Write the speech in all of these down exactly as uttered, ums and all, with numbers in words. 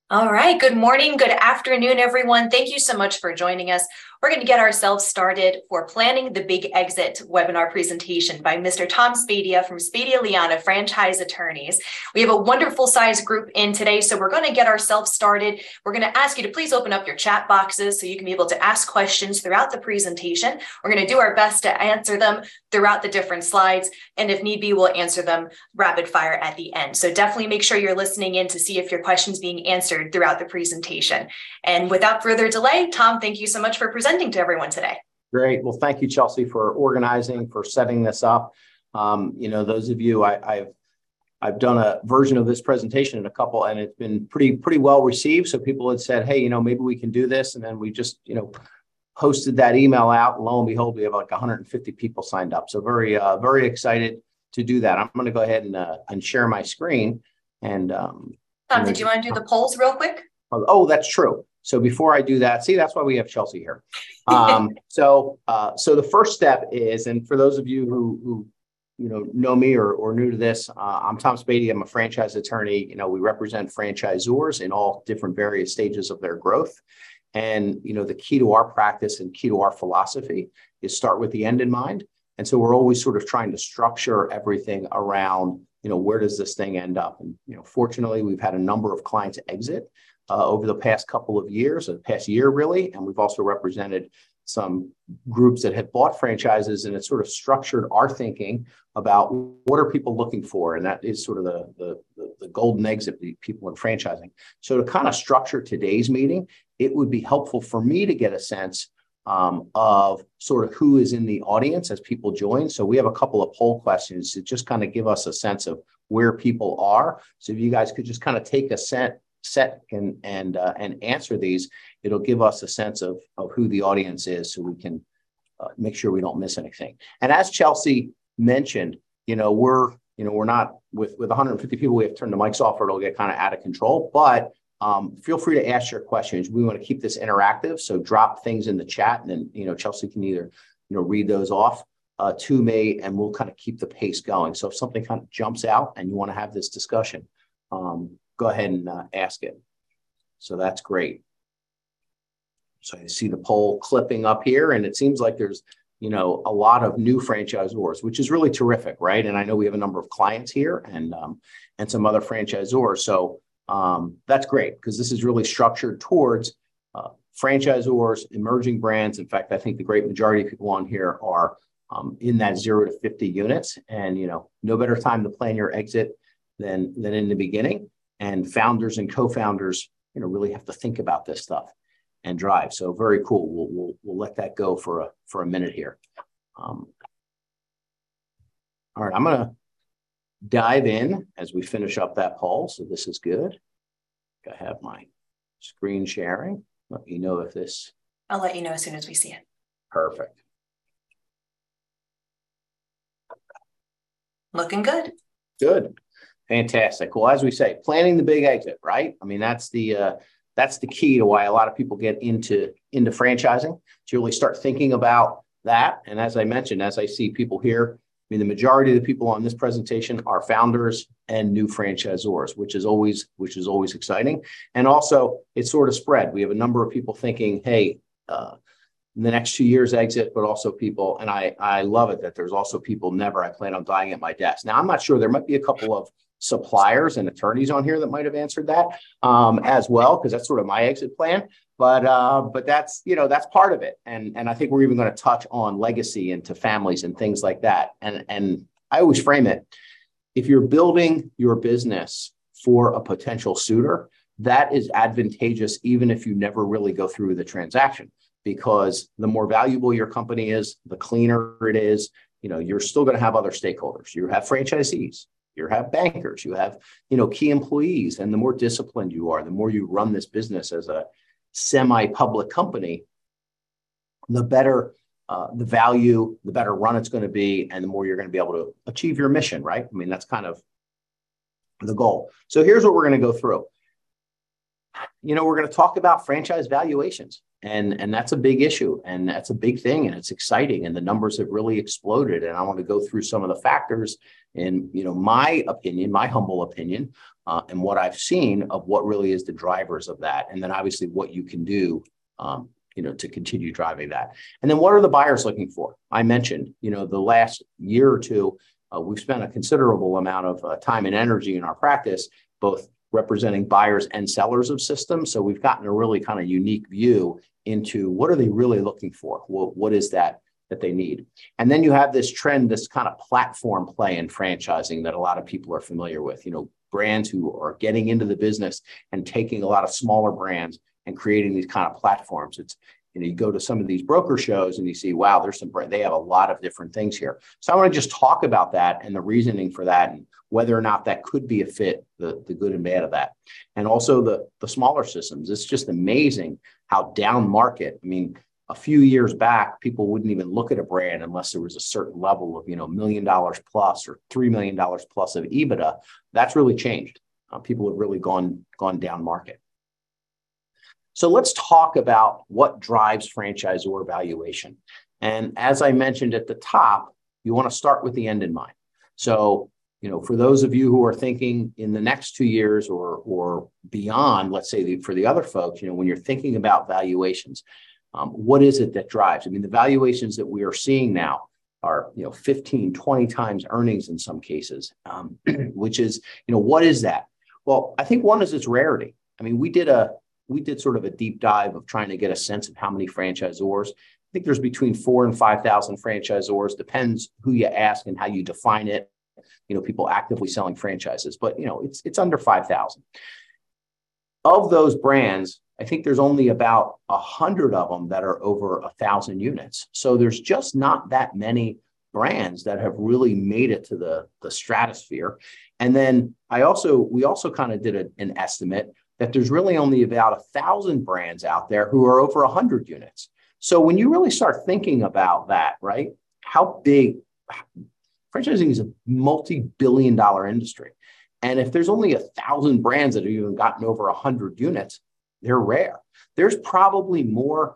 All right. Good morning. Good afternoon, everyone. Thank you so much for joining us. We're going to get ourselves started for Planning the Big Exit webinar presentation by Mister Tom Spadia from Spadia Liana Franchise Attorneys. We have a wonderful size group in today, so we're going to get ourselves started. We're going to ask you to please open up your chat boxes so you can be able to ask questions throughout the presentation. We're going to do our best to answer them throughout the different slides, and if need be, we'll answer them rapid fire at the end. So definitely make sure you're listening in to see if your question's being answered throughout the presentation. And without further delay, Tom, thank you so much for presenting to everyone today. Great. Well, thank you, Chelsea, for organizing, for setting this up. Um, you know, those of you, I, I've I've done a version of this presentation in a couple, and it's been pretty pretty well received. So people had said, hey, you know, maybe we can do this, and then we just, you know, posted that email out. And lo and behold, we have like one hundred fifty people signed up. So very uh, very excited to do that. I'm going to go ahead and uh, and share my screen. And um, Tom, you know, did you want to do the polls real quick? Oh, that's true. So before I do that, see, that's why we have Chelsea here. Um, so, uh, so the first step is, and for those of you who, who you know, know me or, or new to this, uh, I'm Tom Spadia. I'm a franchise attorney. You know, we represent franchisors in all different various stages of their growth. And, you know, the key to our practice and key to our philosophy is start with the end in mind. And so we're always sort of trying to structure everything around, you know, where does this thing end up? And, you know, fortunately, we've had a number of clients exit Uh, over the past couple of years, or the past year really, and we've also represented some groups that had bought franchises, and it sort of structured our thinking about what are people looking for, and that is sort of the the, the, the golden eggs of the people in franchising. So to kind of structure today's meeting, it would be helpful for me to get a sense um, of sort of who is in the audience as people join. So we have a couple of poll questions to just kind of give us a sense of where people are. So if you guys could just kind of take a set. set and and uh, and answer these, it'll give us a sense of of who the audience is, so we can uh, make sure we don't miss anything. And as Chelsea mentioned, you know, we're you know we're not with with one hundred fifty people. We have to turn the mics off, or it'll get kind of out of control. But um, feel free to ask your questions. We want to keep this interactive, so drop things in the chat, and then you know Chelsea can either you know read those off uh, to me, and we'll kind of keep the pace going. So if something kind of jumps out and you want to have this discussion, um, go ahead and uh, ask it. So that's great. So you see the poll clipping up here, and it seems like there's, you know, a lot of new franchisors, which is really terrific, right? And I know we have a number of clients here and um, and some other franchisors. So um, that's great, because this is really structured towards uh, franchisors, emerging brands. In fact, I think the great majority of people on here are um, in that zero to fifty units. And, you know, no better time to plan your exit than, than in the beginning. And founders and co-founders, you know, really have to think about this stuff and drive. So very cool. We'll we'll, we'll let that go for a for a minute here. Um, all right, I'm going to dive in as we finish up that poll. So this is good. I have my screen sharing. Let me know if this. I'll let you know as soon as we see it. Perfect. Looking good. Good. Fantastic. Well, as we say, planning the big exit, right? I mean, that's the uh, that's the key to why a lot of people get into into franchising. To really start thinking about that. And as I mentioned, as I see people here, I mean, the majority of the people on this presentation are founders and new franchisors, which is always which is always exciting. And also, it's sort of spread. We have a number of people thinking, hey, uh, in the next two years exit, but also people, and I I love it that there's also people never. I plan on dying at my desk. Now, I'm not sure. There might be a couple of suppliers and attorneys on here that might have answered that um, as well, because that's sort of my exit plan. But uh, but that's you know that's part of it, and and I think we're even going to touch on legacy into families and things like that. And and I always frame it: if you're building your business for a potential suitor, that is advantageous, even if you never really go through the transaction, because the more valuable your company is, the cleaner it is. You know, you're still going to have other stakeholders. You have franchisees. You have bankers, you have, you know, key employees, and the more disciplined you are, the more you run this business as a semi-public company, the better uh, the value, the better run it's going to be, and the more you're going to be able to achieve your mission, right? I mean, that's kind of the goal. So here's what we're going to go through. you know, we're going to talk about franchise valuations. And, and that's a big issue, and that's a big thing, and it's exciting, and the numbers have really exploded. And I want to go through some of the factors in, you know, my opinion, my humble opinion, uh, and what I've seen of what really is the drivers of that. And then obviously what you can do, um, you know, to continue driving that. And then what are the buyers looking for? I mentioned, you know, the last year or two, uh, we've spent a considerable amount of uh, time and energy in our practice, both representing buyers and sellers of systems. So we've gotten a really kind of unique view into what are they really looking for? What, what is that that they need? And then you have this trend, this kind of platform play in franchising that a lot of people are familiar with, you know, brands who are getting into the business and taking a lot of smaller brands and creating these kind of platforms. It's, you know, you go to some of these broker shows and you see, wow, there's some, they have a lot of different things here. So I want to just talk about that and the reasoning for that, and whether or not that could be a fit, the, the good and bad of that. And also the, the smaller systems. It's just amazing how down market. I mean, a few years back, people wouldn't even look at a brand unless there was a certain level of, you know, million dollars plus or three million dollars plus of EBITDA. That's really changed. Uh, people have really gone, gone down market. So let's talk about what drives franchisor valuation. And as I mentioned at the top, you want to start with the end in mind. So, you know, for those of you who are thinking in the next two years or, or beyond, let's say the, for the other folks, you know, when you're thinking about valuations, um, what is it that drives? I mean, the valuations that we are seeing now are, you know, fifteen, twenty times earnings in some cases, um, which is, you know, what is that? Well, I think one is its rarity. I mean, we did a, we did sort of a deep dive of trying to get a sense of how many franchisors. I think there's between four and five thousand franchisors, depends who you ask and how you define it. You know, people actively selling franchises, but, you know, it's, it's under five thousand. Of those brands, I think there's only about a hundred of them that are over a thousand units. So there's just not that many brands that have really made it to the, the stratosphere. And then I also, we also kind of did a, an estimate that there's really only about a thousand brands out there who are over a hundred units. So when you really start thinking about that, right, how big, franchising is a multi-billion dollar industry. And if there's only a thousand brands that have even gotten over a hundred units, they're rare. There's probably more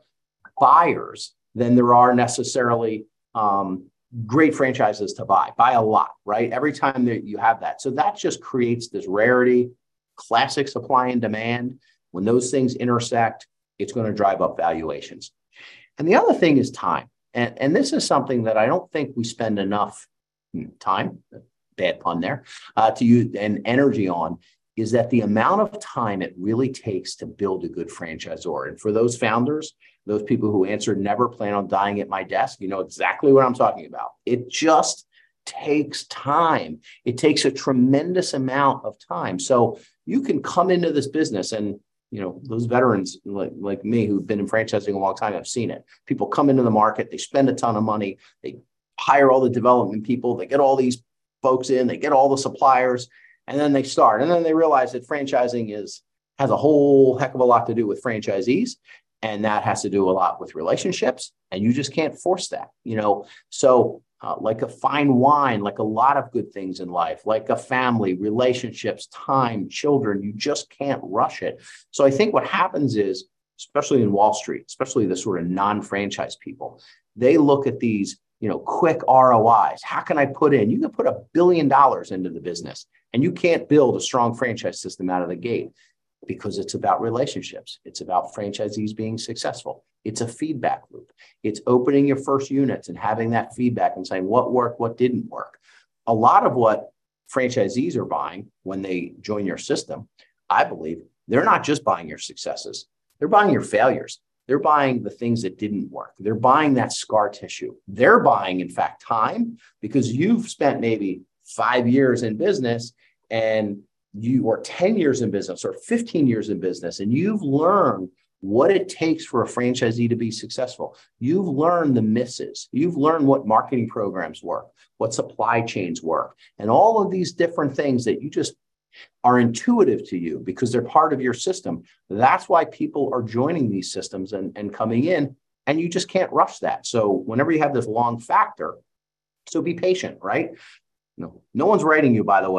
buyers than there are necessarily um, great franchises to buy, by a lot, right? Every time that you have that. So that just creates this rarity, classic supply and demand. When those things intersect, it's going to drive up valuations. And the other thing is time. And, and this is something that I don't think we spend enough time, bad pun there, uh, to use and energy on, is that the amount of time it really takes to build a good franchisor. And for those founders, those people who answered never plan on dying at my desk, you know exactly what I'm talking about. It just takes time. It takes a tremendous amount of time. So you can come into this business, and you know, those veterans like, like me who've been in franchising a long time, I've seen it. People come into the market, they spend a ton of money, they hire all the development people, they get all these folks in, they get all the suppliers, and then they start. And then they realize that franchising is has a whole heck of a lot to do with franchisees. And that has to do a lot with relationships. And you just can't force that, you know. So uh, like a fine wine, like a lot of good things in life, like a family, relationships, time, children, you just can't rush it. So I think what happens is, especially in Wall Street, especially the sort of non-franchise people, they look at these, you know, quick R O Is. How can I put in? You can put a billion dollars into the business and you can't build a strong franchise system out of the gate, because it's about relationships. It's about franchisees being successful. It's a feedback loop. It's opening your first units and having that feedback and saying what worked, what didn't work. A lot of what franchisees are buying when they join your system, I believe, they're not just buying your successes. They're buying your failures. They're buying the things that didn't work. They're buying that scar tissue. They're buying, in fact, time, because you've spent maybe five years in business and you or ten years in business or fifteen years in business, and you've learned what it takes for a franchisee to be successful. You've learned the misses. You've learned what marketing programs work, what supply chains work, and all of these different things that you just are intuitive to you because they're part of your system. That's why people are joining these systems and, and coming in, and you just can't rush that. So whenever you have this long factor, so be patient, right? No, no one's writing you, by the way,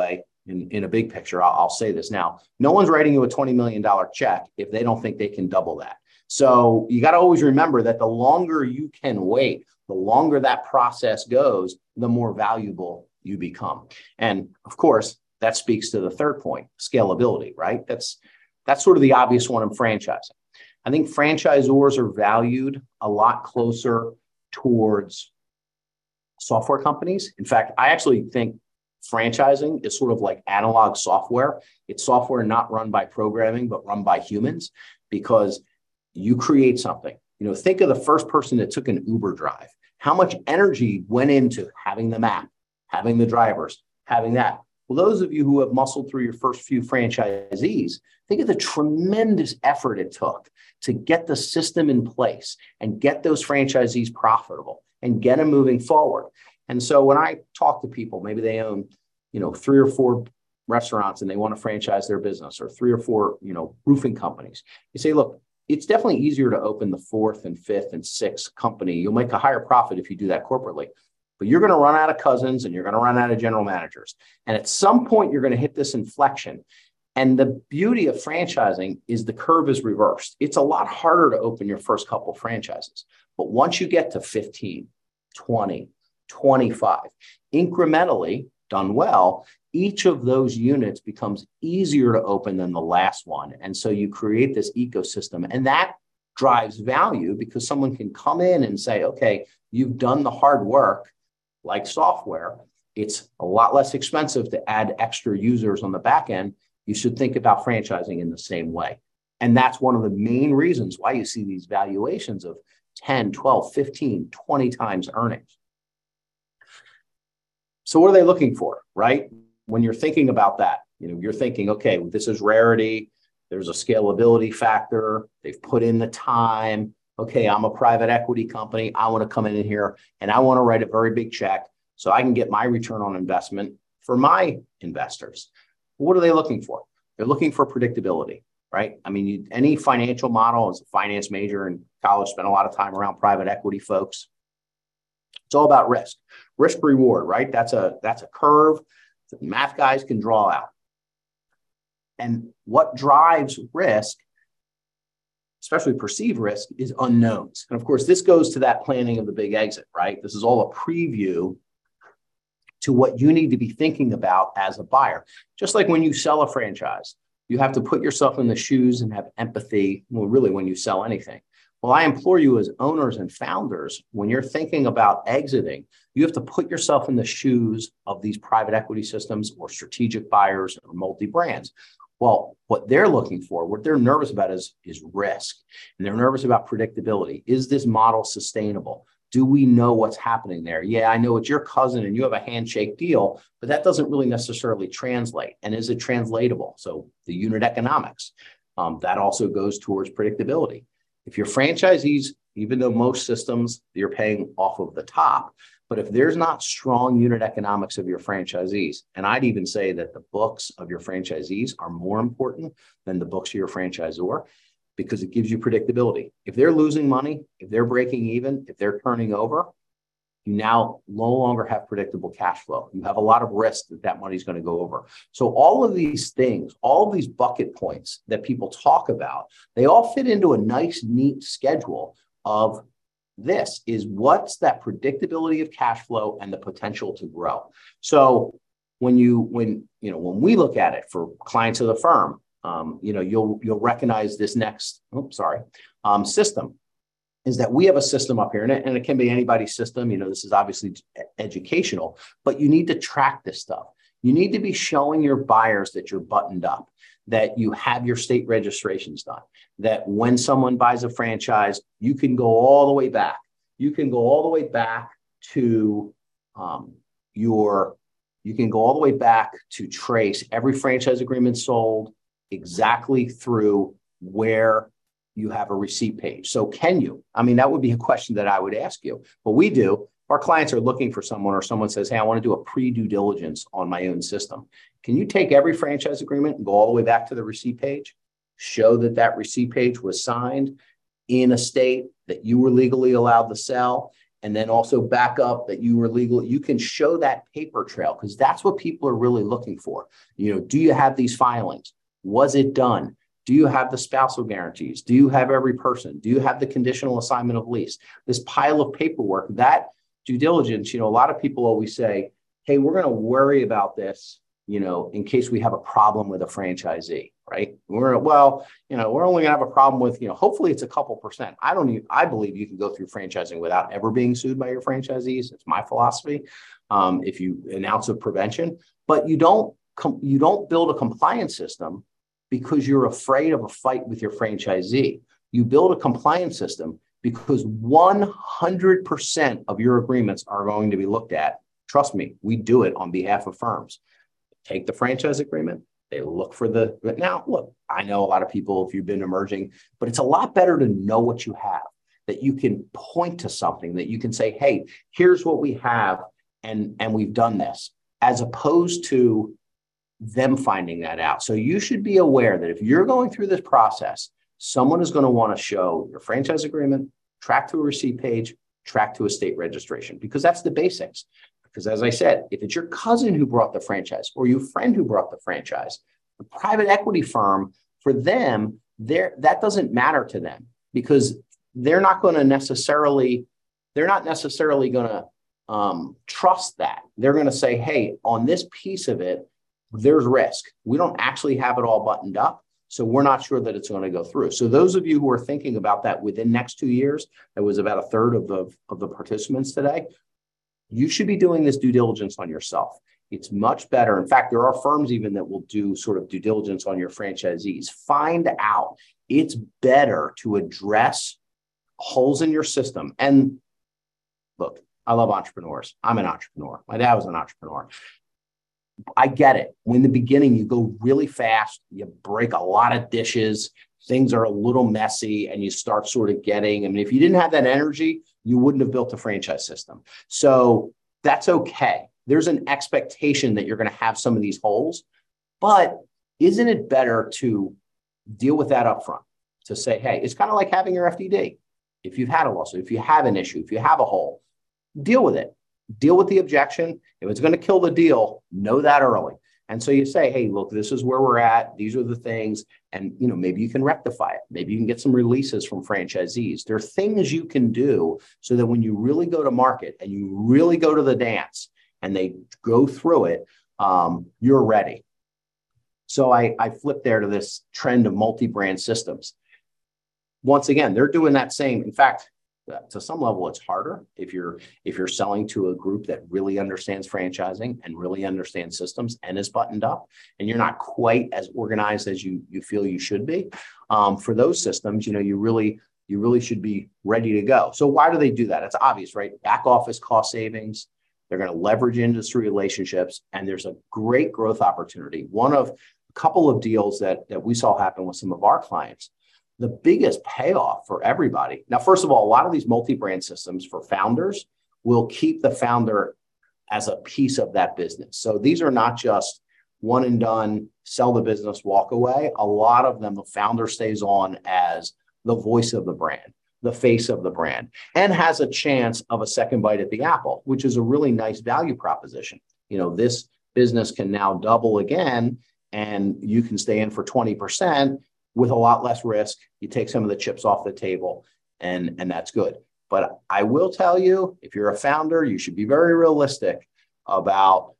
in, in a big picture, I'll, I'll say this now, no one's writing you a twenty million dollars check if they don't think they can double that. So you got to always remember that the longer you can wait, the longer that process goes, the more valuable you become. And of course, that speaks to the third point, scalability, right? That's, that's sort of the obvious one in franchising. I think franchisors are valued a lot closer towards software companies. In fact, I actually think franchising is sort of like analog software. It's software not run by programming, but run by humans, because you create something. You know, think of the first person that took an Uber drive. How much energy went into having the map, having the drivers, having that? Well, those of you who have muscled through your first few franchisees, think of the tremendous effort it took to get the system in place and get those franchisees profitable and get them moving forward. And so when I talk to people, maybe they own, you know, three or four restaurants and they want to franchise their business, or three or four, you know, roofing companies. You say, look, it's definitely easier to open the fourth and fifth and sixth company. You'll make a higher profit if you do that corporately, but you're going to run out of cousins and you're going to run out of general managers. And at some point, you're going to hit this inflection. And the beauty of franchising is the curve is reversed. It's a lot harder to open your first couple franchises. But once you get to fifteen, twenty, twenty-five, incrementally done well, each of those units becomes easier to open than the last one. And so you create this ecosystem, and that drives value because someone can come in and say, okay, you've done the hard work like software. It's a lot less expensive to add extra users on the back end. You should think about franchising in the same way. And that's one of the main reasons why you see these valuations of ten, twelve, fifteen, twenty times earnings. So what are they looking for, right? When you're thinking about that, you know, you're thinking, okay, this is rarity. There's a scalability factor. They've put in the time. Okay, I'm a private equity company. I want to come in here and I want to write a very big check so I can get my return on investment for my investors. What are they looking for? They're looking for predictability, right? I mean, you, any financial model, as a finance major in college, spent a lot of time around private equity folks. It's all about risk, risk reward, right? That's a, that's a curve that math guys can draw out. And what drives risk, especially perceived risk, is unknowns. And of course, this goes to that planning of the big exit, right? This is all a preview to what you need to be thinking about as a buyer. Just like when you sell a franchise, you have to put yourself in the shoes and have empathy, well, really when you sell anything. Well, I implore you as owners and founders, when you're thinking about exiting, you have to put yourself in the shoes of these private equity systems or strategic buyers or multi-brands. Well, what they're looking for, what they're nervous about is, is risk. And they're nervous about predictability. Is this model sustainable? Do we know what's happening there? Yeah, I know it's your cousin and you have a handshake deal, but that doesn't really necessarily translate. And is it translatable? So the unit economics, um, that also goes towards predictability. If your franchisees, even though most systems you're paying off of the top, but if there's not strong unit economics of your franchisees, and I'd even say that the books of your franchisees are more important than the books of your franchisor, because it gives you predictability. If they're losing money, if they're breaking even, if they're turning over, you now no longer have predictable cash flow. You have a lot of risk that that money is going to go over. So all of these things, all of these bucket points that people talk about, they all fit into a nice, neat schedule of this is what's that predictability of cash flow and the potential to grow. So when you, when, you know, when we look at it for clients of the firm, um, you know, you'll, you'll recognize this next, oops, sorry, um, system. Is that we have a system up here, and it, and it can be anybody's system. You know, this is obviously educational, but you need to track this stuff. You need to be showing your buyers that you're buttoned up, that you have your state registrations done, that when someone buys a franchise, you can go all the way back. You can go all the way back to um, your, you can go all the way back to trace every franchise agreement sold exactly through where you have a receipt page. So can you? I mean, that would be a question that I would ask you. What we do, our clients are looking for someone, or someone says, hey, I want to do a pre-due diligence on my own system. Can you take every franchise agreement and go all the way back to the receipt page, show that that receipt page was signed in a state that you were legally allowed to sell, and then also back up that you were legal. You can show that paper trail because that's what people are really looking for. You know, do you have these filings? Was it done? Do you have the spousal guarantees? Do you have every person? Do you have the conditional assignment of lease? This pile of paperwork, that due diligence, you know, a lot of people always say, hey, we're going to worry about this, you know, in case we have a problem with a franchisee, right? We're, well, you know, we're only going to have a problem with, you know, hopefully it's a couple percent. I don't even, I believe you can go through franchising without ever being sued by your franchisees. It's my philosophy. Um, if you announce a prevention, but you don't, com- you don't build a compliance system because you're afraid of a fight with your franchisee. You build a compliance system because one hundred percent of your agreements are going to be looked at. Trust me, we do it on behalf of firms. Take the franchise agreement. They look for the, now look, I know a lot of people, if you've been emerging, but it's a lot better to know what you have, that you can point to something, that you can say, hey, here's what we have, and, and we've done this, as opposed to them finding that out. So you should be aware that if you're going through this process, someone is going to want to show your franchise agreement, track to a receipt page, track to a state registration, because that's the basics. Because as I said, if it's your cousin who brought the franchise or your friend who brought the franchise, the private equity firm, for them, that doesn't matter to them because they're not going to necessarily, they're not necessarily going to um, trust that. They're going to say, hey, on this piece of it, there's risk. We don't actually have it all buttoned up. So we're not sure that it's going to go through. So those of you who are thinking about that within next two years, that was about a third of the, of the participants today, you should be doing this due diligence on yourself. It's much better. In fact, there are firms even that will do sort of due diligence on your franchisees. Find out. It's better to address holes in your system. And look, I love entrepreneurs. I'm an entrepreneur. My dad was an entrepreneur. I get it. When in the beginning, you go really fast, you break a lot of dishes, things are a little messy, and you start sort of getting, I mean, if you didn't have that energy, you wouldn't have built a franchise system. So that's okay. There's an expectation that you're going to have some of these holes, but isn't it better to deal with that up front? To say, hey, it's kind of like having your F D D. If you've had a lawsuit, if you have an issue, if you have a hole, deal with it. Deal with the objection. If it's going to kill the deal, know that early. And so you say, hey, look, this is where we're at. These are the things. And, you know, maybe you can rectify it. Maybe you can get some releases from franchisees. There are things you can do so that when you really go to market and you really go to the dance and they go through it, um, you're ready. So I, I flip there to this trend of multi-brand systems. Once again, they're doing that same. In fact, to some level, it's harder if you're if you're selling to a group that really understands franchising and really understands systems and is buttoned up, and you're not quite as organized as you you feel you should be. Um, for those systems, you know, you really you really should be ready to go. So why do they do that? It's obvious, right? Back office cost savings. They're going to leverage industry relationships, and there's a great growth opportunity. One of a couple of deals that that we saw happen with some of our clients. The biggest payoff for everybody. Now, first of all, a lot of these multi-brand systems for founders will keep the founder as a piece of that business. So these are not just one and done, sell the business, walk away. A lot of them, the founder stays on as the voice of the brand, the face of the brand, and has a chance of a second bite at the apple, which is a really nice value proposition. You know, this business can now double again, and you can stay in for twenty percent. With a lot less risk. You take some of the chips off the table, and, and that's good. But I will tell you, if you're a founder, you should be very realistic about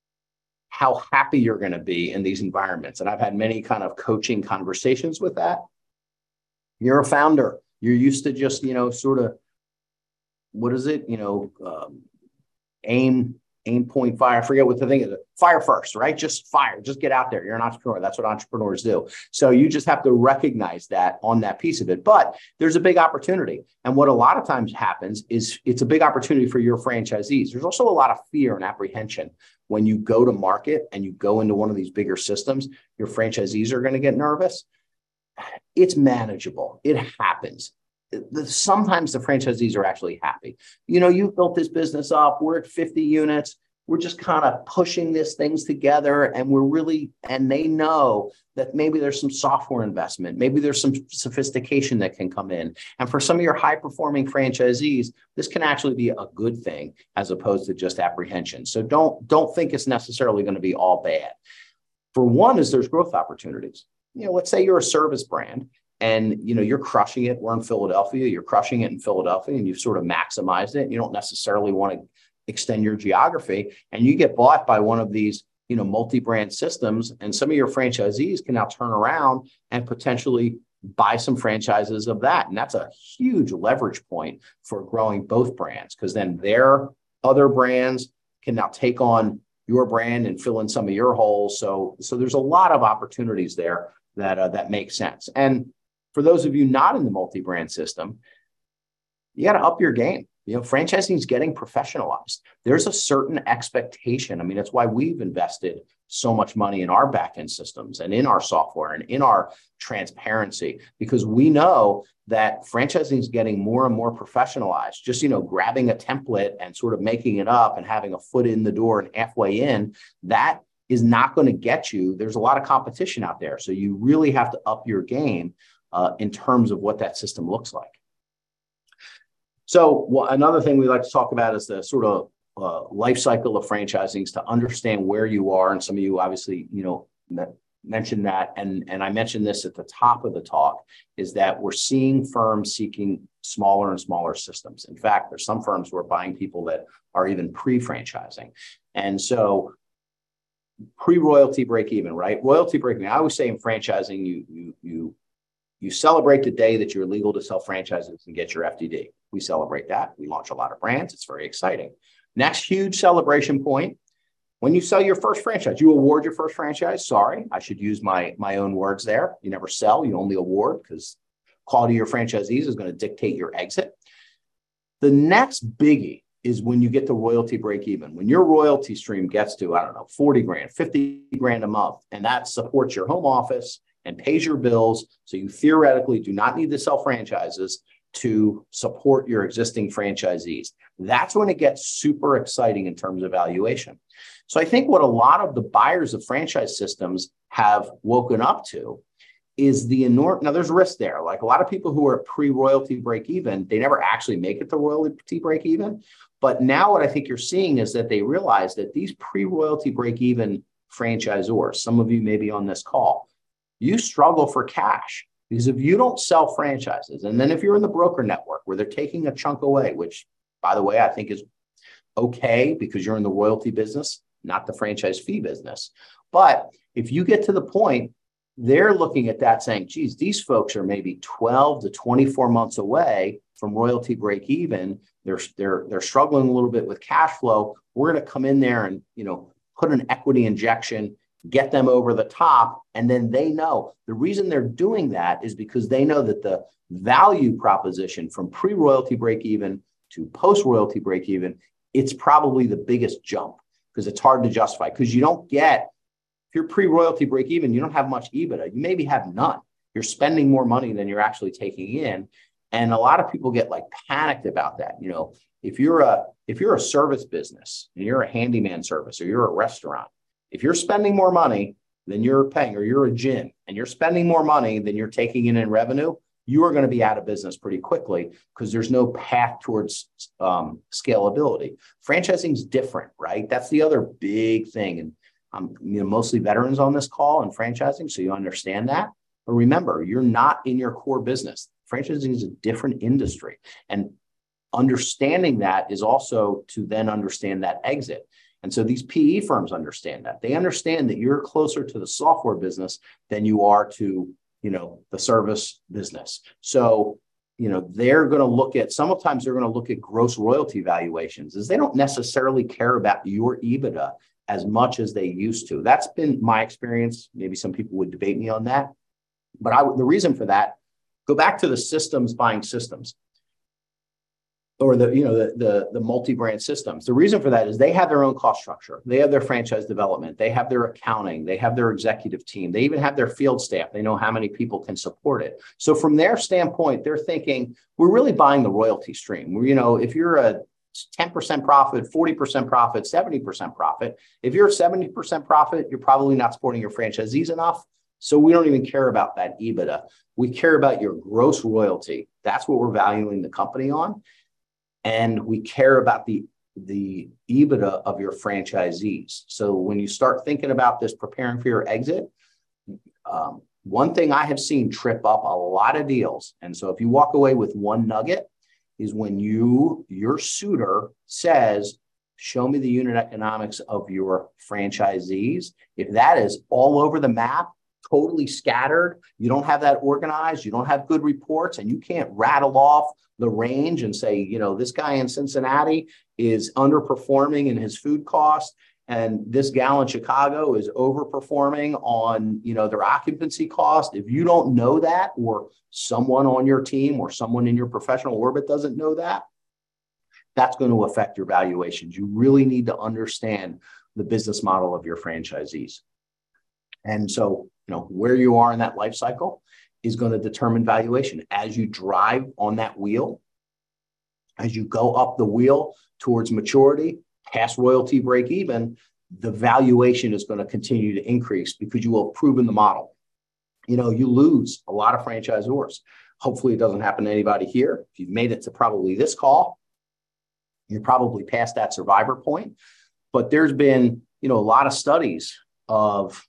how happy you're going to be in these environments. And I've had many kind of coaching conversations with that. You're a founder. You're used to just, you know, sort of, what is it? You know, um, aim, aim, point, fire. I forget what the thing is. Fire first, right? Just fire. Just get out there. You're an entrepreneur. That's what entrepreneurs do. So you just have to recognize that on that piece of it. But there's a big opportunity. And what a lot of times happens is it's a big opportunity for your franchisees. There's also a lot of fear and apprehension when you go to market and you go into one of these bigger systems. Your franchisees are going to get nervous. It's manageable. It happens. Sometimes the franchisees are actually happy. You know, you've built this business up. We're at fifty units. we're just kind of pushing these things together, and we're really, and they know that maybe there's some software investment, maybe there's some sophistication that can come in. And for some of your high performing franchisees, this can actually be a good thing as opposed to just apprehension. So don't, don't think it's necessarily going to be all bad. For one is there's growth opportunities. You know, let's say you're a service brand and, you know, you're crushing it. We're in Philadelphia, you're crushing it in Philadelphia, and you've sort of maximized it. You don't necessarily want to extend your geography, and you get bought by one of these, you know, multi-brand systems, and some of your franchisees can now turn around and potentially buy some franchises of that. And that's a huge leverage point for growing both brands, because then their other brands can now take on your brand and fill in some of your holes. So, so there's a lot of opportunities there that, uh, that make sense. And for those of you not in the multi-brand system, you got to up your game. You know, franchising is getting professionalized. There's a certain expectation. I mean, that's why we've invested so much money in our back-end systems and in our software and in our transparency, because we know that franchising is getting more and more professionalized. Just, you know, grabbing a template and sort of making it up and having a foot in the door and halfway in, that is not going to get you. There's a lot of competition out there. So you really have to up your game uh, in terms of what that system looks like. So well, another thing we like to talk about is the sort of uh, life cycle of franchising, is to understand where you are. And some of you obviously, you know, mentioned that. And, and I mentioned this at the top of the talk, is that we're seeing firms seeking smaller and smaller systems. In fact, there's some firms who are buying people that are even pre-franchising. And so pre-royalty break even, right? Royalty break even. I always say in franchising, you, you, you, you celebrate the day that you're legal to sell franchises and get your F D D. We celebrate that. We launch a lot of brands. It's very exciting. Next huge celebration point, when you sell your first franchise, you award your first franchise. Sorry, I should use my, my own words there. You never sell, you only award, because quality of your franchisees is going to dictate your exit. The next biggie is when you get the royalty break even. When your royalty stream gets to, I don't know, forty grand, fifty grand a month, and that supports your home office and pays your bills. So you theoretically do not need to sell franchises to support your existing franchisees. That's when it gets super exciting in terms of valuation. So I think what a lot of the buyers of franchise systems have woken up to is the enormous, now there's risk there. Like a lot of people who are pre-royalty break even, they never actually make it to royalty break even. But now what I think you're seeing is that they realize that these pre-royalty break even franchisors, some of you may be on this call, you struggle for cash. Because if you don't sell franchises, and then if you're in the broker network where they're taking a chunk away, which, by the way, I think is okay because you're in the royalty business, not the franchise fee business. But if you get to the point, they're looking at that saying, geez, these folks are maybe twelve to twenty-four months away from royalty break even. They're, they're, they're struggling a little bit with cash flow. We're going to come in there and, you know, put an equity injection, get them over the top. And then they know the reason they're doing that is because they know that the value proposition from pre-royalty break even to post-royalty break even, it's probably the biggest jump, because it's hard to justify, because you don't get, if you're pre-royalty break even, you don't have much EBITDA. You maybe have none. You're spending more money than you're actually taking in. And a lot of people get like panicked about that. You know, if you're a, if you're a service business and you're a handyman service, or you're a restaurant, if you're spending more money than you're paying, or you're a gym and you're spending more money than you're taking in in revenue, you are going to be out of business pretty quickly, because there's no path towards um, scalability. Franchising is different, right? That's the other big thing. And I'm you know, mostly veterans on this call and franchising, so you understand that. But remember, you're not in your core business. Franchising is a different industry. And understanding that is also to then understand that exit. And so these P E firms understand that. They understand that you're closer to the software business than you are to, you know, the service business. So, you know, they're going to look at, sometimes they're going to look at gross royalty valuations, as they don't necessarily care about your EBITDA as much as they used to. That's been my experience. Maybe some people would debate me on that. But I, the reason for that, go back to the systems buying systems, or the, you know, the, the, the multi-brand systems. The reason for that is they have their own cost structure. They have their franchise development. They have their accounting. They have their executive team. They even have their field staff. They know how many people can support it. So from their standpoint, they're thinking, we're really buying the royalty stream. We're, you know, if you're a, ten percent profit, forty percent profit, seventy percent profit. If you're seventy percent profit, you're probably not supporting your franchisees enough. So we don't even care about that EBITDA. We care about your gross royalty. That's what we're valuing the company on. And we care about the, the EBITDA of your franchisees. So when you start thinking about this, preparing for your exit, um, one thing I have seen trip up a lot of deals. And so if you walk away with one nugget, is when you, your suitor says, show me the unit economics of your franchisees. If that is all over the map, totally scattered, you don't have that organized, you don't have good reports, and you can't rattle off the range and say, you know, this guy in Cincinnati is underperforming in his food cost, and this gal in Chicago is overperforming on, you know, their occupancy cost. If you don't know that, or someone on your team or someone in your professional orbit doesn't know that, that's going to affect your valuations. You really need to understand the business model of your franchisees. And so, you know, where you are in that life cycle is going to determine valuation. As you drive on that wheel, as you go up the wheel towards maturity, past royalty break even, the valuation is going to continue to increase because you will have proven the model. You know, you lose a lot of franchisors. Hopefully it doesn't happen to anybody here. If you've made it to probably this call, you're probably past that survivor point. But there's been, you know, a lot of studies of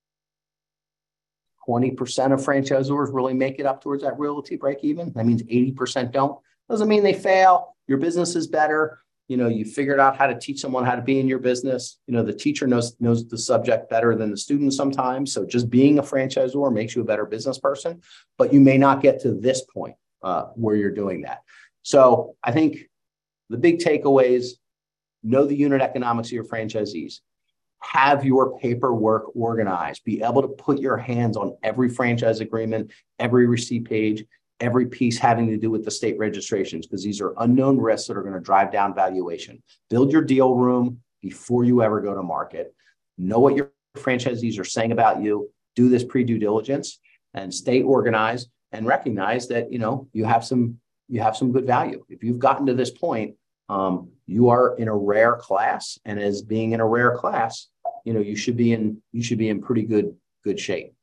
twenty percent of franchisors really make it up towards that royalty break even. That means eighty percent don't. Doesn't mean they fail. Your business is better. You know, you figured out how to teach someone how to be in your business. You know, the teacher knows, knows the subject better than the student sometimes. So just being a franchisor makes you a better business person, but you may not get to this point uh, where you're doing that. So I think the big takeaways: know the unit economics of your franchisees. Have your paperwork organized. Be able to put your hands on every franchise agreement, every receipt page, every piece having to do with the state registrations, because these are unknown risks that are going to drive down valuation. Build your deal room before you ever go to market. Know what your franchisees are saying about you. Do this pre-due diligence and stay organized, and recognize that, you know, you have some, you have some good value. If you've gotten to this point, um, you are in a rare class, and as being in a rare class, you know, you should be in, you should be in pretty good, good shape.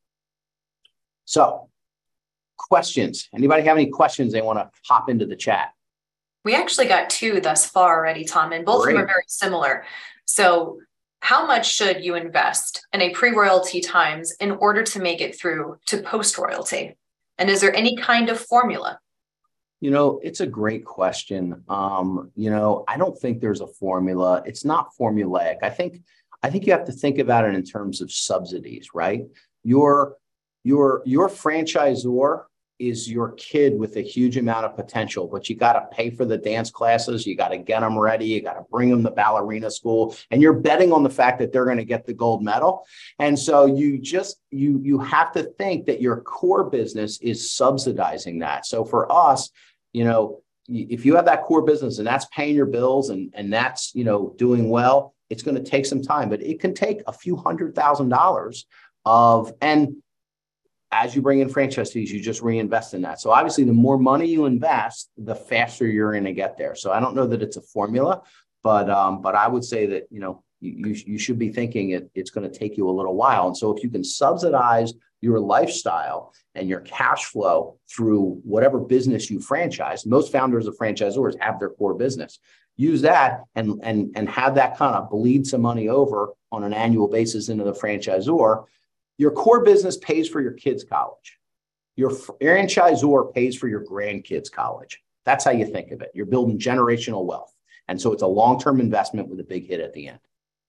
So, questions. Anybody have any questions they want to pop into the chat? We actually got two thus far already, Tom, and both Great. of them are very similar. So how much should you invest in a pre-royalty times in order to make it through to post-royalty? And is there any kind of formula? You know, it's a great question. Um, you know, I don't think there's a formula. It's not formulaic. I think, I think you have to think about it in terms of subsidies, right? Your, your, your franchisor is your kid with a huge amount of potential, but you got to pay for the dance classes. You got to get them ready. You got to bring them to ballerina school, and you're betting on the fact that they're going to get the gold medal. And so you just, you, you have to think that your core business is subsidizing that. So for us, you know, if you have that core business and that's paying your bills and, and that's, you know, doing well, it's going to take some time, but it can take a few hundred thousand dollars of, and as you bring in franchisees, you just reinvest in that. So obviously the more money you invest, the faster you're going to get there. So I don't know that it's a formula, but, um, but I would say that, you know, you, you should be thinking it, it's going to take you a little while. And so if you can subsidize your lifestyle and your cash flow through whatever business you franchise, most founders of franchisors have their core business. Use that and, and, and have that kind of bleed some money over on an annual basis into the franchisor. Your core business pays for your kids' college. Your franchisor pays for your grandkids' college. That's how you think of it. You're building generational wealth. And so it's a long-term investment with a big hit at the end.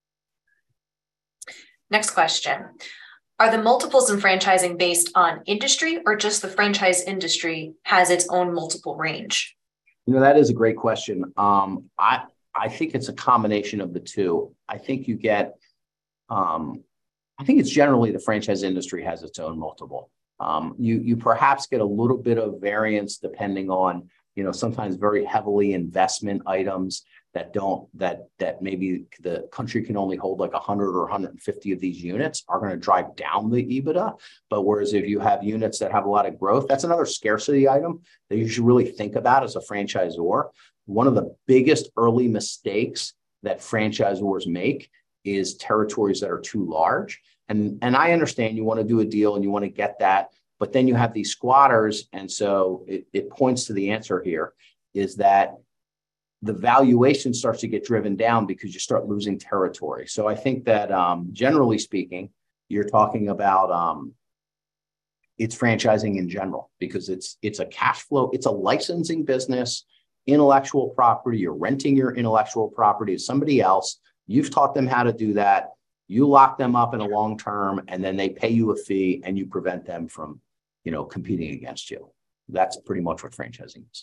Next question. Are the multiples in franchising based on industry, or just the franchise industry has its own multiple range? You know, that is a great question. Um, I, I think it's a combination of the two. I think you get, um, I think it's generally the franchise industry has its own multiple. Um, you, you perhaps get a little bit of variance depending on, you know, sometimes very heavily investment items that don't, that, that maybe the country can only hold like one hundred or one hundred fifty of these units are going to drive down the EBITDA. But whereas if you have units that have a lot of growth, that's another scarcity item that you should really think about as a franchisor. one of the biggest early mistakes that franchisors make is territories that are too large. And, and I understand you want to do a deal and you want to get that, but then you have these squatters. And so it, it points to the answer here is that the valuation starts to get driven down because you start losing territory. So I think that um, generally speaking, you're talking about um, it's franchising in general because it's it's a cash flow, it's a licensing business, intellectual property. You're renting your intellectual property to somebody else. You've taught them how to do that. You lock them up in a long term, and then they pay you a fee, and you prevent them from, you know, competing against you. That's pretty much what franchising is.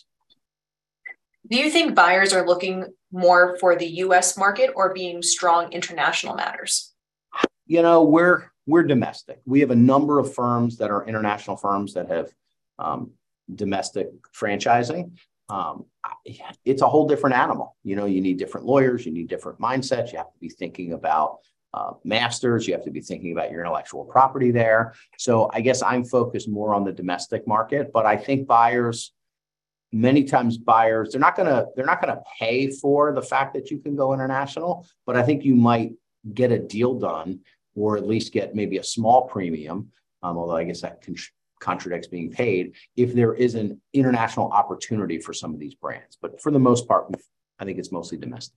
Do you think buyers are looking more for the U S market or being strong international matters? You know, we're we're domestic. We have a number of firms that are international firms that have um, domestic franchising. Um, it's a whole different animal. You know, you need different lawyers, you need different mindsets. You have to be thinking about uh, masters. You have to be thinking about your intellectual property there. So I guess I'm focused more on the domestic market, but I think buyers, many times buyers, they're not going to, they're not going to pay for the fact that you can go international, but I think you might get a deal done or at least get maybe a small premium. Um, although I guess that can contradicts being paid if there is an international opportunity for some of these brands. But for the most part, I think it's mostly domestic.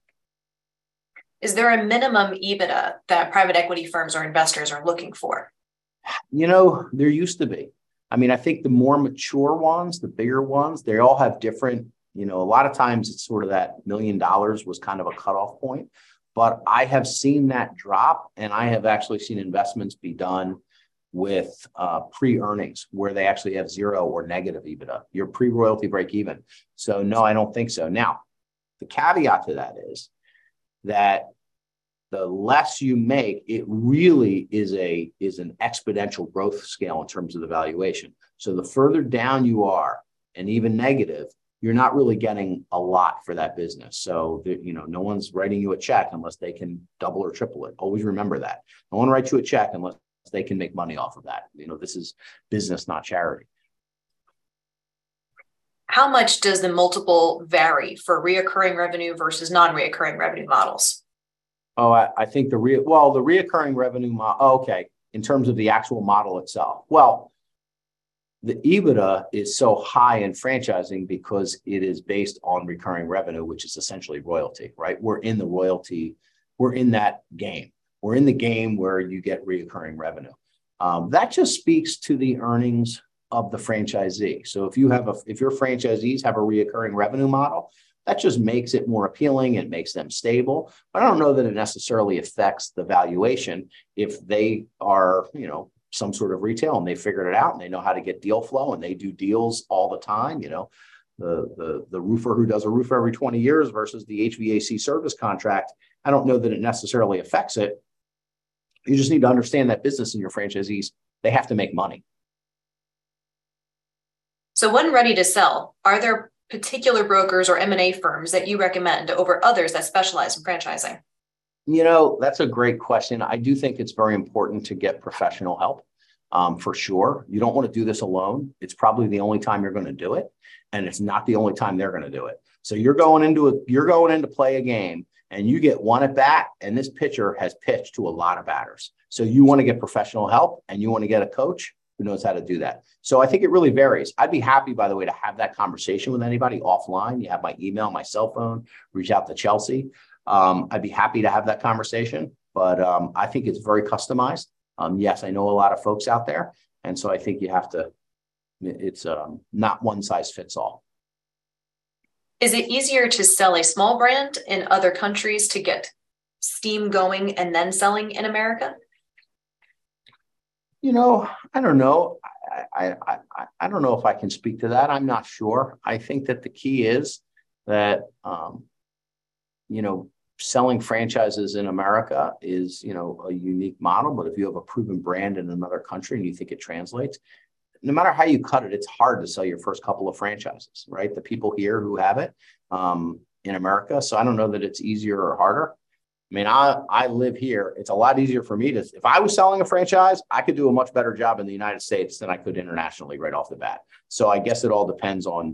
Is there a minimum EBITDA that private equity firms or investors are looking for? You know, there used to be. I mean, I think the more mature ones, the bigger ones, they all have different, you know, a lot of times it's sort of that million dollars was kind of a cutoff point. But I have seen that drop, and I have actually seen investments be done with uh, pre-earnings where they actually have zero or negative EBITDA. You're pre-royalty break even. So no, I don't think so. Now, the caveat to that is that the less you make, it really is a is an exponential growth scale in terms of the valuation. So the further down you are, and even negative, you're not really getting a lot for that business. So, you know, no one's writing you a check unless they can double or triple it. Always remember that. No one writes you a check unless they can make money off of that. You know, this is business, not charity. How much does the multiple vary for reoccurring revenue versus non-reoccurring revenue models? Oh, I, I think the re well, the reoccurring revenue model. Oh, okay, in terms of the actual model itself. Well, the EBITDA is so high in franchising because it is based on recurring revenue, which is essentially royalty, right? We're in the royalty, we're in that game. We're in the game where you get reoccurring revenue. Um, that just speaks to the earnings of the franchisee. So if you have a, if your franchisees have a reoccurring revenue model, that just makes it more appealing. It makes them stable. But I don't know that it necessarily affects the valuation if they are, you know, some sort of retail and they figured it out and they know how to get deal flow and they do deals all the time. You know, the the the roofer who does a roof every twenty years versus the H V A C service contract. I don't know that it necessarily affects it. You just need to understand that business and your franchisees, they have to make money. So when ready to sell, are there particular brokers or M and A firms that you recommend over others that specialize in franchising? You know, that's a great question. I do think it's very important to get professional help, um, for sure. You don't want to do this alone. It's probably the only time you're going to do it. And it's not the only time they're going to do it. So you're going into a, you're going in to play a game. And you get one at bat, and this pitcher has pitched to a lot of batters. So you want to get professional help, and you want to get a coach who knows how to do that. So I think it really varies. I'd be happy, by the way, to have that conversation with anybody offline. You have my email, my cell phone, reach out to Chelsea. Um, I'd be happy to have that conversation, but um, I think it's very customized. Um, yes, I know a lot of folks out there. And so I think you have to, it's um, not one size fits all. Is it easier to sell a small brand in other countries to get steam going and then selling in America? You know, I don't know. I, I, I, I don't know if I can speak to that. I'm not sure. I think that the key is that, um, you know, selling franchises in America is, you know, a unique model. But if you have a proven brand in another country and you think it translates, no matter how you cut it, it's hard to sell your first couple of franchises, right? The people here who have it um, in America. So I don't know that it's easier or harder. I mean, I, I live here. It's a lot easier for me to, if I was selling a franchise, I could do a much better job in the United States than I could internationally right off the bat. So I guess it all depends on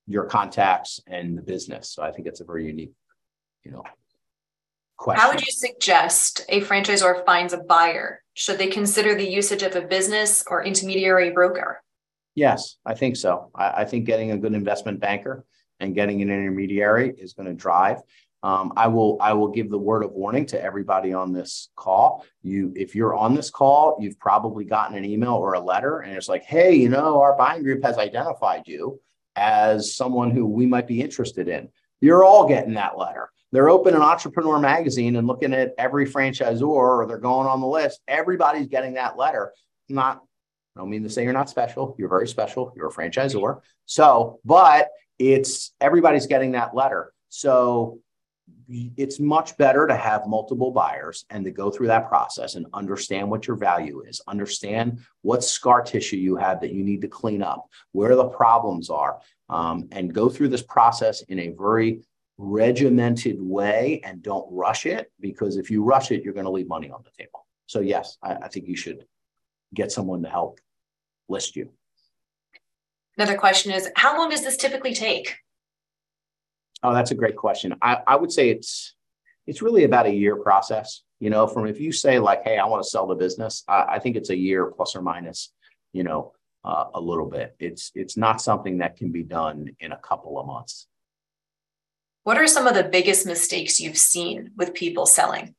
your contacts and the business. So I think it's a very unique, you know, question. How would you suggest a franchisor finds a buyer? Should they consider the usage of a business or intermediary broker? Yes, I think so. I, I think getting a good investment banker and getting an intermediary is going to drive. Um, I will I will give the word of warning to everybody on this call. You, if you're on this call, you've probably gotten an email or a letter, and it's like, hey, you know, our buying group has identified you as someone who we might be interested in. You're all getting that letter. They're opening Entrepreneur Magazine and looking at every franchisor, or they're going on the list. Everybody's getting that letter. Not, I don't mean to say you're not special. You're very special. You're a franchisor. So, but it's everybody's getting that letter. So it's much better to have multiple buyers and to go through that process and understand what your value is, understand what scar tissue you have that you need to clean up, where the problems are, um, and go through this process in a very regimented way, and don't rush it, because if you rush it, you're going to leave money on the table. So yes, I, I think you should get someone to help list you. Another question is, how long does this typically take? Oh, that's a great question. I, I would say it's it's really about a year process. You know, from if you say like, hey, I want to sell the business, I, I think it's a year plus or minus, you know, uh, a little bit. It's it's not something that can be done in a couple of months. What are some of the biggest mistakes you've seen with people selling?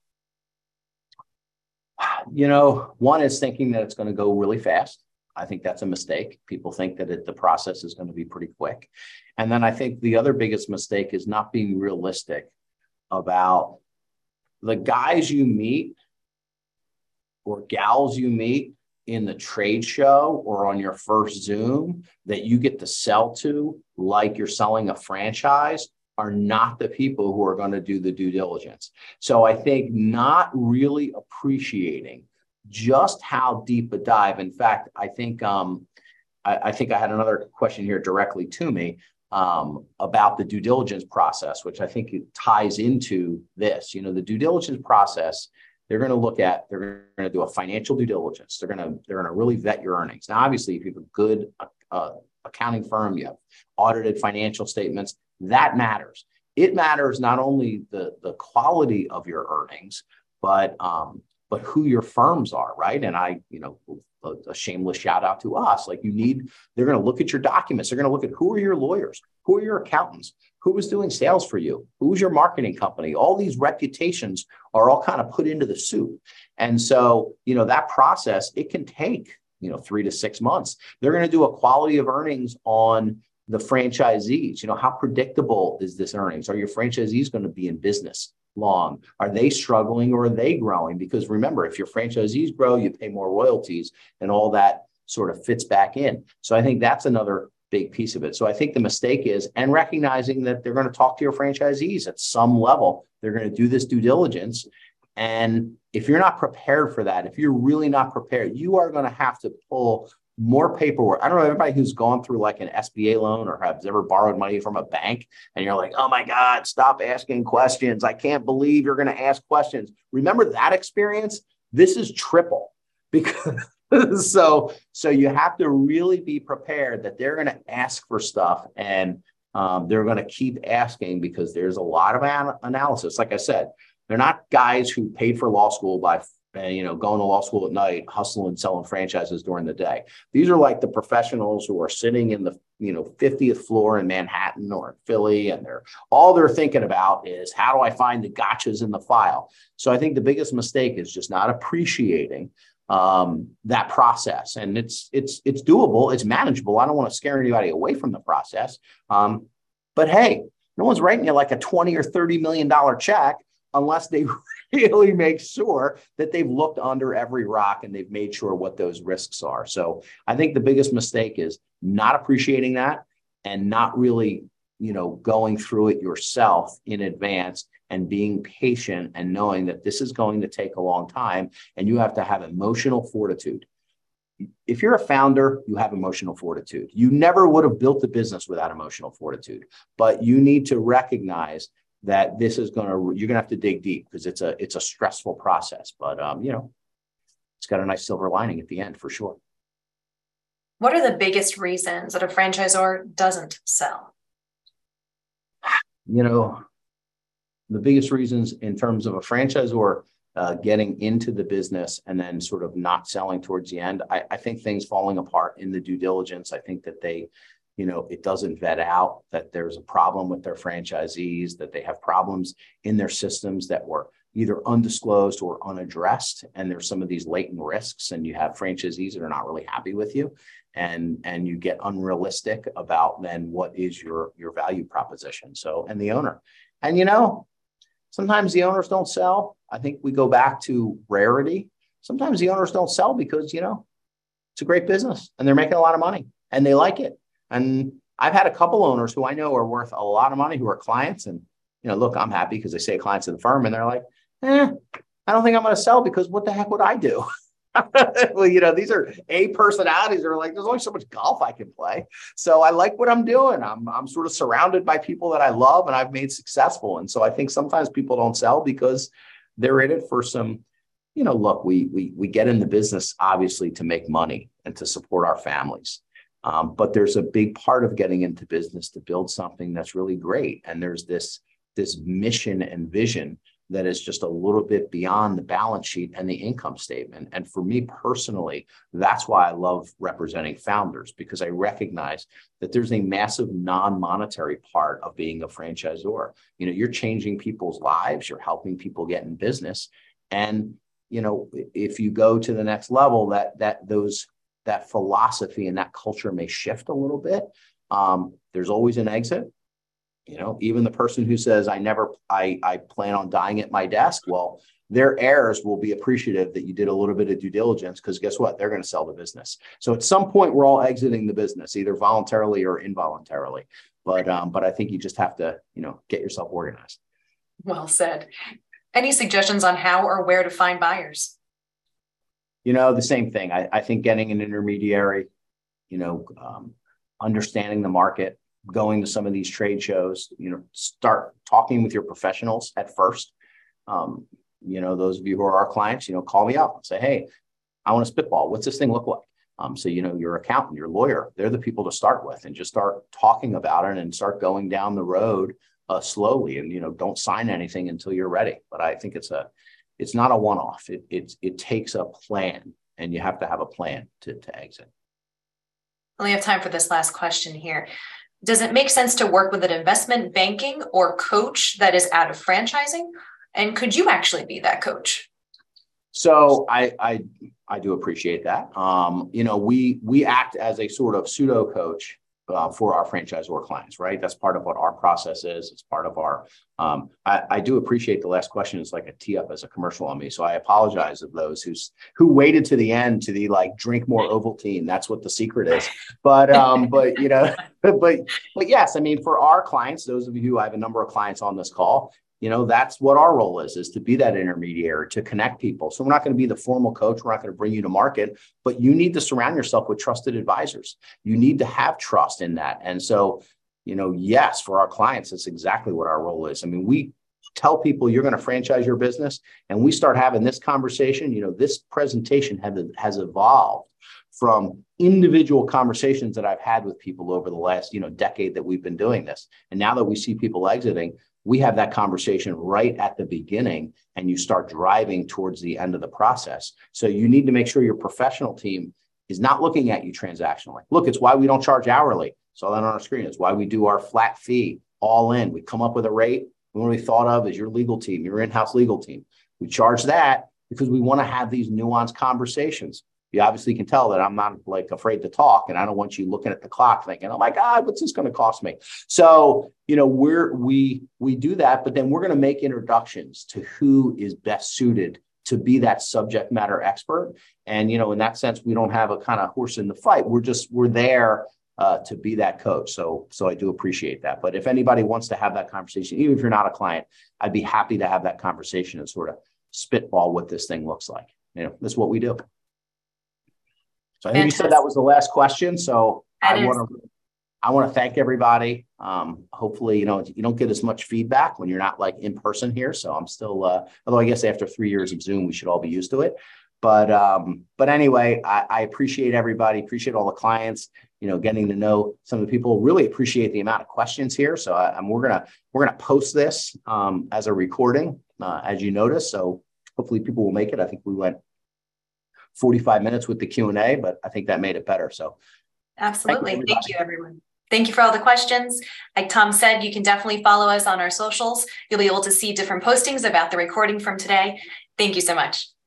You know, one is thinking that it's going to go really fast. I think that's a mistake. People think that it, the process is going to be pretty quick. And then I think the other biggest mistake is not being realistic about the guys you meet or gals you meet in the trade show or on your first Zoom that you get to sell to like you're selling a franchise are not the people who are going to do the due diligence. So I think not really appreciating just how deep a dive. In fact, I think um, I, I think I had another question here directly to me um, about the due diligence process, which I think it ties into this. You know, the due diligence process, they're going to look at, they're going to do a financial due diligence. They're going to they're going to really vet your earnings. Now, obviously, if you have a good uh, accounting firm, you have audited financial statements, that matters. It matters not only the the quality of your earnings, but um, but who your firms are, right? And I, you know, a, a shameless shout out to us. Like you need, they're going to look at your documents. They're going to look at who are your lawyers, who are your accountants, who was doing sales for you, who's your marketing company. All these reputations are all kind of put into the soup. And so, you know, that process, it can take, you know, three to six months. They're going to do a quality of earnings on the franchisees. You know, how predictable is this earnings? Are your franchisees going to be in business long? Are they struggling or are they growing? Because remember, if your franchisees grow, you pay more royalties and all that sort of fits back in. So I think that's another big piece of it. So I think the mistake is, and recognizing that they're going to talk to your franchisees at some level, they're going to do this due diligence. And if you're not prepared for that, if you're really not prepared, you are going to have to pull more paperwork. I don't know, everybody who's gone through like an S B A loan or has ever borrowed money from a bank and you're like, oh my God, stop asking questions. I can't believe you're going to ask questions. Remember that experience? This is triple because so, so you have to really be prepared that they're going to ask for stuff and um, they're going to keep asking because there's a lot of an- analysis. Like I said, they're not guys who paid for law school by Uh, you know, going to law school at night, hustling and selling franchises during the day. These are like the professionals who are sitting in the, you know, fiftieth floor in Manhattan or in Philly, and they're all they're thinking about is how do I find the gotchas in the file? So I think the biggest mistake is just not appreciating um, that process, and it's it's it's doable, it's manageable. I don't want to scare anybody away from the process, um, but hey, no one's writing you like a twenty or thirty million dollar check unless they really make sure that they've looked under every rock and they've made sure what those risks are. So I think the biggest mistake is not appreciating that and not really, you know, going through it yourself in advance and being patient and knowing that this is going to take a long time and you have to have emotional fortitude. If you're a founder, you have emotional fortitude. You never would have built the business without emotional fortitude, but you need to recognize that this is going to, you're going to have to dig deep because it's a, it's a stressful process, but um, you know, it's got a nice silver lining at the end for sure. What are the biggest reasons that a franchisor doesn't sell? you know, the biggest reasons in terms of a franchisor uh, getting into the business and then sort of not selling towards the end, I, I think things falling apart in the due diligence. I think that they, you know, it doesn't vet out that there's a problem with their franchisees, that they have problems in their systems that were either undisclosed or unaddressed. And there's some of these latent risks, and you have franchisees that are not really happy with you. And, and you get unrealistic about then what is your, your value proposition. So, and the owner. And, you know, sometimes the owners don't sell. I think we go back to rarity. Sometimes the owners don't sell because, you know, it's a great business and they're making a lot of money and they like it. And I've had a couple owners who I know are worth a lot of money who are clients. And, you know, look, I'm happy because they say clients of the firm, and they're like, eh, I don't think I'm going to sell because what the heck would I do? Well, you know, these are A personalities that are like, there's only so much golf I can play. So I like what I'm doing. I'm, I'm sort of surrounded by people that I love and I've made successful. And so I think sometimes people don't sell because they're in it for some, you know, look, we, we, we get in the business, obviously, to make money and to support our families. Um, but there's a big part of getting into business to build something that's really great. And there's this, this mission and vision that is just a little bit beyond the balance sheet and the income statement. And for me personally, that's why I love representing founders, because I recognize that there's a massive non-monetary part of being a franchisor. You know, you're changing people's lives, you're helping people get in business. And, you know, if you go to the next level, that, that those, that philosophy and that culture may shift a little bit. Um, there's always an exit. You know, even the person who says, I never, I, I plan on dying at my desk. Well, their heirs will be appreciative that you did a little bit of due diligence, because guess what? They're going to sell the business. So at some point, we're all exiting the business, either voluntarily or involuntarily. But, um, but I think you just have to, you know, get yourself organized. Well said. Any suggestions on how or where to find buyers? You know, the same thing. I, I think getting an intermediary, you know, um, understanding the market, going to some of these trade shows, you know, start talking with your professionals at first. Um, you know, those of you who are our clients, you know, call me up and say, hey, I want to spitball. What's this thing look like? Um, so, you know, your accountant, your lawyer, they're the people to start with, and just start talking about it and start going down the road uh, slowly. And, you know, don't sign anything until you're ready. But I think it's a, it's not a one-off. It, it, it takes a plan, and you have to have a plan to, to exit. I only have time for this last question here. Does it make sense to work with an investment banking or coach that is out of franchising? And could you actually be that coach? So I I, I do appreciate that. Um, you know, we we act as a sort of pseudo coach uh, for our franchisor clients, right? That's part of what our process is. It's part of our. Um, I, I do appreciate the last question is like a tee up as a commercial on me. So I apologize of those who's who waited to the end to the like drink more Ovaltine. That's what the secret is. But um, but you know, but but yes, I mean, for our clients, those of you who I have a number of clients on this call, you know, that's what our role is, is to be that intermediary, to connect people. So we're not going to be the formal coach. We're not going to bring you to market, but you need to surround yourself with trusted advisors. You need to have trust in that. And so, you know, yes, for our clients, that's exactly what our role is. I mean, we tell people you're going to franchise your business, and we start having this conversation. You know, this presentation has, has evolved from individual conversations that I've had with people over the last, you know, decade that we've been doing this. And now that we see people exiting, we have that conversation right at the beginning, and you start driving towards the end of the process. So you need to make sure your professional team is not looking at you transactionally. Look, it's why we don't charge hourly. So that on our screen, it's why we do our flat fee all in. We come up with a rate. When we thought of as your legal team, your in-house legal team. We charge that because we want to have these nuanced conversations. You obviously can tell that I'm not like afraid to talk, and I don't want you looking at the clock thinking, oh my God, what's this going to cost me? So, you know, we're, we, we do that, but then we're going to make introductions to who is best suited to be that subject matter expert. And, you know, in that sense, we don't have a kind of horse in the fight. We're just, we're there uh, to be that coach. So, so I do appreciate that. But if anybody wants to have that conversation, even if you're not a client, I'd be happy to have that conversation and sort of spitball what this thing looks like. You know, that's what we do. So I think Fantastic. You said that was the last question. So that I want to, I want to thank everybody. Um, hopefully, you know, you don't get as much feedback when you're not like in person here. So I'm still, uh, although I guess after three years of Zoom, we should all be used to it. But, um, but anyway, I, I appreciate everybody, appreciate all the clients. you know, getting to know some of the people. Really appreciate the amount of questions here. So I, I'm, we're gonna we're gonna post this um, as a recording, uh, as you notice. So hopefully people will make it. I think we went forty-five minutes with the Q and A, but I think that made it better. So absolutely, thank you, thank you everyone. Thank you for all the questions. Like Tom said, you can definitely follow us on our socials. You'll be able to see different postings about the recording from today. Thank you so much.